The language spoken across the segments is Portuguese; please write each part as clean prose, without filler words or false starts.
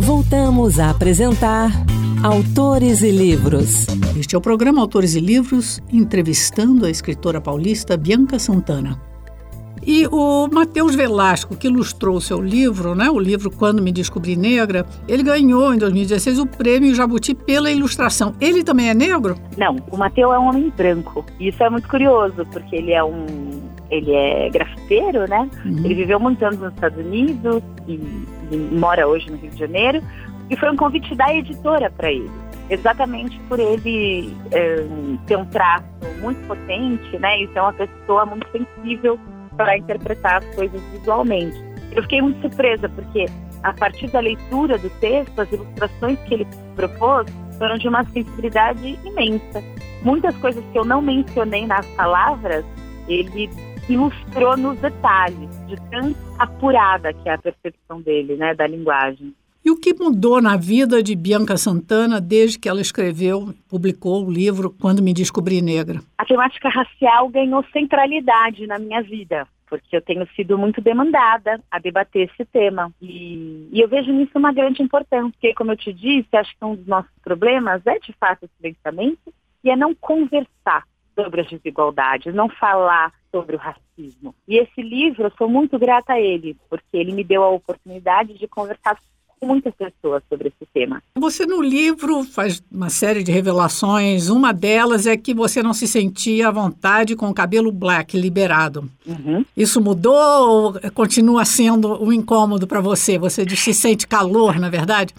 Voltamos a apresentar Autores e Livros. Este é o programa Autores e Livros, entrevistando a escritora paulista Bianca Santana. E o Matheus Velasco, que ilustrou o seu livro, né, o livro Quando Me Descobri Negra, ele ganhou em 2016 o prêmio Jabuti pela ilustração. Ele também é negro? Não, o Matheus é um homem branco. E isso é muito curioso, porque ele é grafiteiro, né? Ele viveu muitos anos nos Estados Unidos e mora hoje no Rio de Janeiro. E foi um convite da editora para ele. Exatamente por ele ter um traço muito potente, né? E ser uma pessoa muito sensível para interpretar as coisas visualmente. Eu fiquei muito surpresa, porque a partir da leitura do texto, as ilustrações que ele propôs foram de uma sensibilidade imensa. Muitas coisas que eu não mencionei nas palavras, ele ilustrou nos detalhes, de tão apurada que é a percepção dele, né, da linguagem. E o que mudou na vida de Bianca Santana desde que ela publicou o livro Quando Me Descobri Negra? A temática racial ganhou centralidade na minha vida, porque eu tenho sido muito demandada a debater esse tema. E eu vejo nisso uma grande importância, porque, como eu te disse, acho que um dos nossos problemas é, de fato, esse silenciamento e é não conversar sobre as desigualdades, não falar sobre o racismo. E esse livro, eu sou muito grata a ele, porque ele me deu a oportunidade de conversar com muitas pessoas sobre esse tema. Você no livro faz uma série de revelações. Uma delas é que você não se sentia à vontade com o cabelo black liberado. Isso mudou ou continua sendo um incômodo para você? Você se sente calor, na verdade?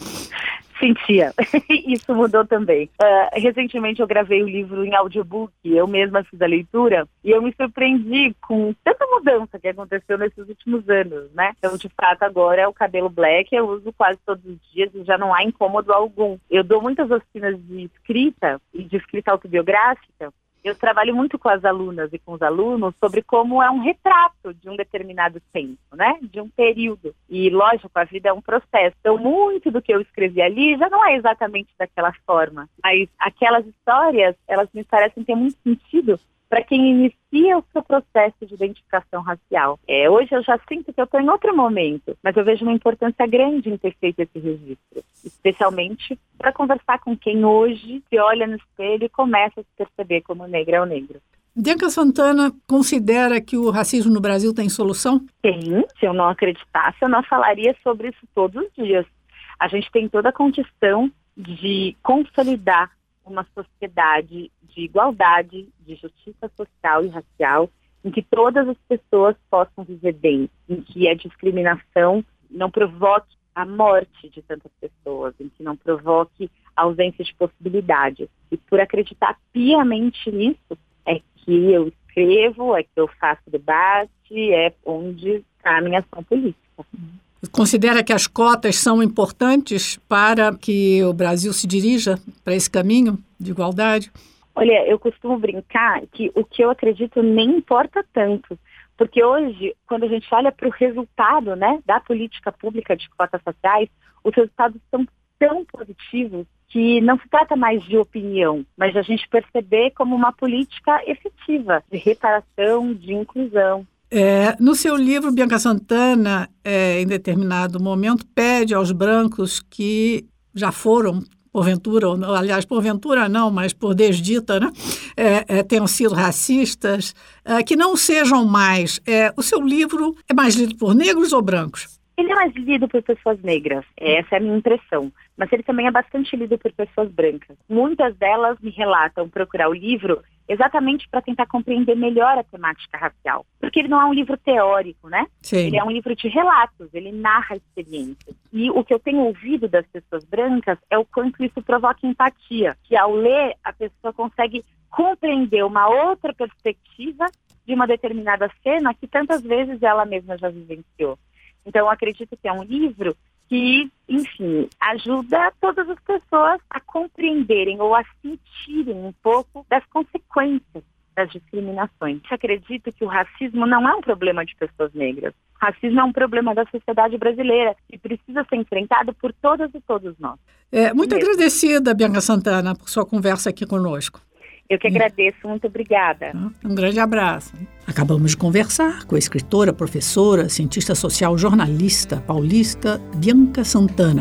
Sentia. Isso mudou também. Recentemente eu gravei o livro em audiobook, eu mesma fiz a leitura e eu me surpreendi com tanta mudança que aconteceu nesses últimos anos, né? Então, de fato, agora o cabelo black eu uso quase todos os dias e já não há incômodo algum. Eu dou muitas oficinas de escrita e de escrita autobiográfica. Eu trabalho muito com as alunas e com os alunos sobre como é um retrato de um determinado tempo, né? De um período. E, lógico, a vida é um processo. Então, muito do que eu escrevi ali já não é exatamente daquela forma. Mas aquelas histórias, elas me parecem ter muito sentido para quem inicia o seu processo de identificação racial. Hoje eu já sinto que eu estou em outro momento, mas eu vejo uma importância grande em ter feito esse registro, especialmente para conversar com quem hoje se olha no espelho e começa a se perceber como negro é o negro. Bianca Santana considera que o racismo no Brasil tem solução? Tem. Se eu não acreditasse, eu não falaria sobre isso todos os dias. A gente tem toda a condição de consolidar uma sociedade de igualdade, de justiça social e racial, em que todas as pessoas possam viver bem, em que a discriminação não provoque a morte de tantas pessoas, em que não provoque a ausência de possibilidades. E por acreditar piamente nisso, é que eu escrevo, é que eu faço debate, é onde está a minha ação política. Considera que as cotas são importantes para que o Brasil se dirija para esse caminho de igualdade? Olha, eu costumo brincar que o que eu acredito nem importa tanto, porque hoje, quando a gente olha para o resultado, né, da política pública de cotas raciais, os resultados são tão positivos que não se trata mais de opinião, mas de a gente perceber como uma política efetiva de reparação, de inclusão. No seu livro, Bianca Santana, em determinado momento, pede aos brancos que já foram, porventura, aliás, porventura não, mas por desdita, né, tenham sido racistas, que não sejam mais. O seu livro é mais lido por negros ou brancos? Ele é mais lido por pessoas negras, essa é a minha impressão, mas ele também é bastante lido por pessoas brancas. Muitas delas me relatam procurar o livro exatamente para tentar compreender melhor a temática racial, porque ele não é um livro teórico, né? Sim. Ele é um livro de relatos, ele narra experiências. E o que eu tenho ouvido das pessoas brancas é o quanto isso provoca empatia, que ao ler a pessoa consegue compreender uma outra perspectiva de uma determinada cena que tantas vezes ela mesma já vivenciou. Então, eu acredito que é um livro que, enfim, ajuda todas as pessoas a compreenderem ou a sentirem um pouco das consequências das discriminações. Eu acredito que o racismo não é um problema de pessoas negras. O racismo é um problema da sociedade brasileira e precisa ser enfrentado por todas e todos nós. Muito agradecida, Bianca Santana, por sua conversa aqui conosco. Eu que agradeço, muito obrigada. Um grande abraço. Acabamos de conversar com a escritora, professora, cientista social, jornalista paulista Bianca Santana,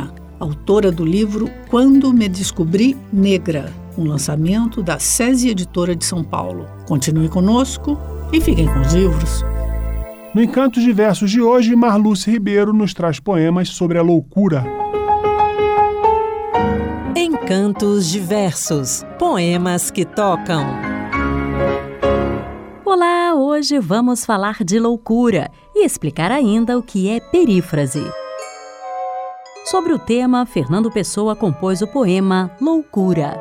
autora do livro Quando Me Descobri Negra, um lançamento da SESI Editora de São Paulo. Continue conosco e fiquem com os livros. No Encantos de Versos de hoje, Marluce Ribeiro nos traz poemas sobre a loucura. Encantos de Versos, poemas que tocam. Olá, hoje vamos falar de loucura e explicar ainda o que é perífrase. Sobre o tema, Fernando Pessoa compôs o poema Loucura.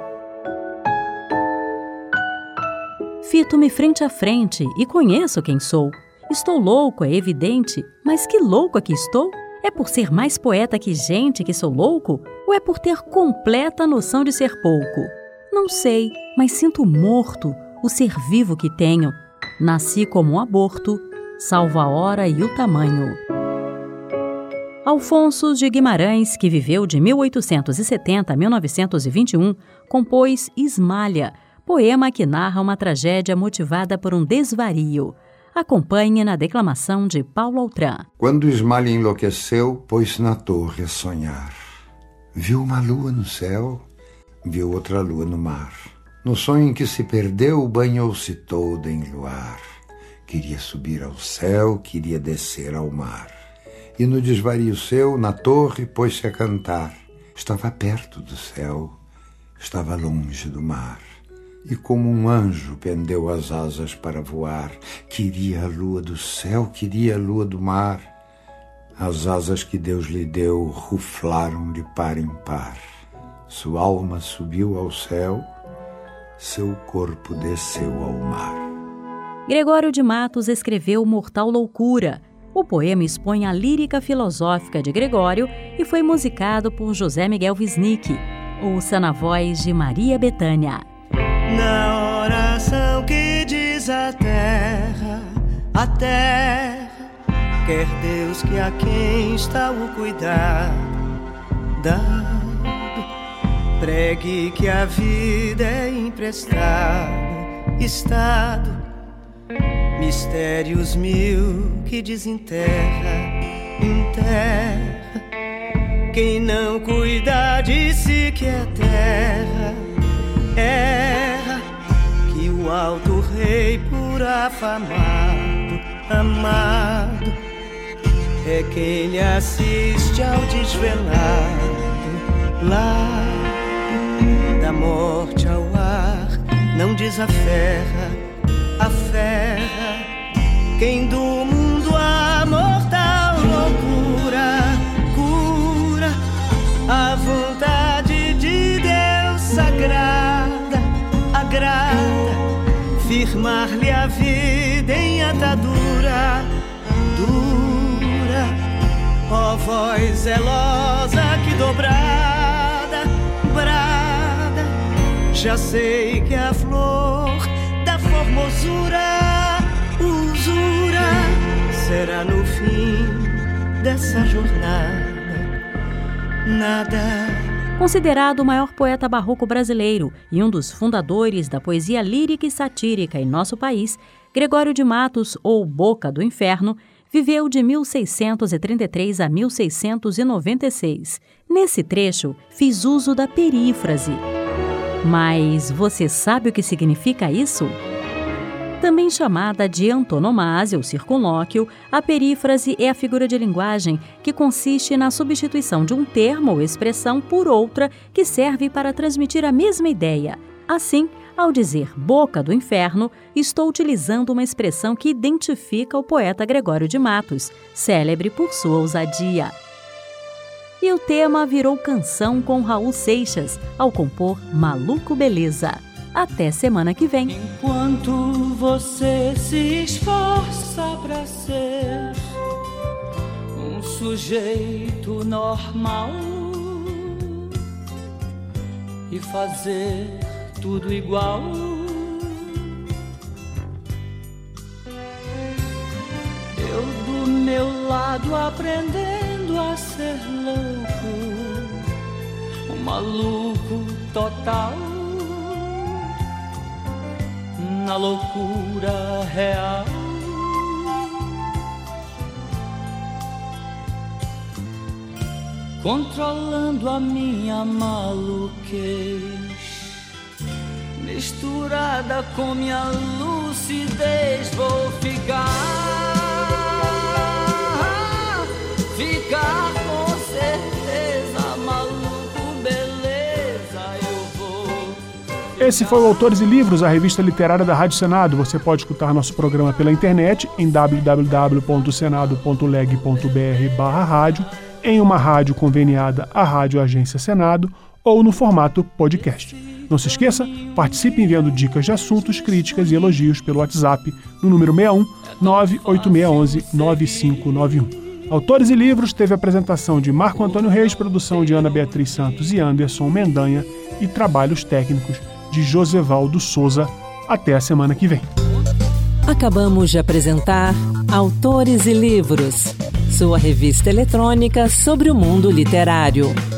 Fito-me frente a frente e conheço quem sou. Estou louco, é evidente, mas que louco aqui estou? É por ser mais poeta que gente que sou louco? Ou é por ter completa noção de ser pouco? Não sei, mas sinto morto o ser vivo que tenho. Nasci como um aborto, salvo a hora e o tamanho. Alfonso de Guimarães, que viveu de 1870 a 1921, compôs Esmalha, poema que narra uma tragédia motivada por um desvario. Acompanhe na declamação de Paulo Altran. Quando Esmalha enlouqueceu, pôs-se na torre a sonhar. Viu uma lua no céu, viu outra lua no mar. No sonho em que se perdeu, banhou-se toda em luar. Queria subir ao céu, queria descer ao mar. E no desvario seu, na torre, pôs-se a cantar. Estava perto do céu, estava longe do mar. E como um anjo pendeu as asas para voar. Queria a lua do céu, queria a lua do mar. As asas que Deus lhe deu ruflaram de par em par. Sua alma subiu ao céu, seu corpo desceu ao mar. Gregório de Matos escreveu Mortal Loucura. O poema expõe a lírica filosófica de Gregório e foi musicado por José Miguel Wisnik. Ouça na voz de Maria Bethânia. Na oração que diz a terra, quer Deus que a quem está o cuidado dado, pregue que a vida é emprestada, estado, mistérios mil que desenterra, enterra, quem não cuida de si que é terra, erra, que o alto rei por afamado, amado, é quem lhe assiste ao desvelado lado, da morte ao ar, não desaferra, aferra, quem do mundo a mortal loucura cura, a vontade de Deus sagrada, agrada, firmar-lhe a vida em atadura dura, ó voz zelosa que dobrada, brada, já sei que a flor da formosura, usura, será no fim dessa jornada nada. Considerado o maior poeta barroco brasileiro e um dos fundadores da poesia lírica e satírica em nosso país, Gregório de Matos, ou Boca do Inferno, viveu de 1633 a 1696. Nesse trecho, fiz uso da perífrase. Mas você sabe o que significa isso? Também chamada de antonomasia ou circunlóquio, a perífrase é a figura de linguagem que consiste na substituição de um termo ou expressão por outra que serve para transmitir a mesma ideia. Assim, ao dizer Boca do Inferno, estou utilizando uma expressão que identifica o poeta Gregório de Matos, célebre por sua ousadia. E o tema virou canção com Raul Seixas, ao compor Maluco Beleza. Até semana que vem. Enquanto você se esforça pra ser um sujeito normal e fazer tudo igual, eu do meu lado aprendendo a ser louco, um maluco total, na loucura real. controlando a minha maluquez, misturada com minha lucidez. Vou ficar com certeza, maluco, beleza, eu vou. Esse foi o Autores e Livros, a revista literária da Rádio Senado. Você pode escutar nosso programa pela internet em www.senado.leg.br/rádio, em uma rádio conveniada à Rádio Agência Senado ou no formato podcast. Não se esqueça, participe enviando dicas de assuntos, críticas e elogios pelo WhatsApp no número 61 98611 9591. Autores e Livros teve apresentação de Marco Antônio Reis, produção de Ana Beatriz Santos e Anderson Mendanha e trabalhos técnicos de Josevaldo Souza. Até a semana que vem. Acabamos de apresentar Autores e Livros, sua revista eletrônica sobre o mundo literário.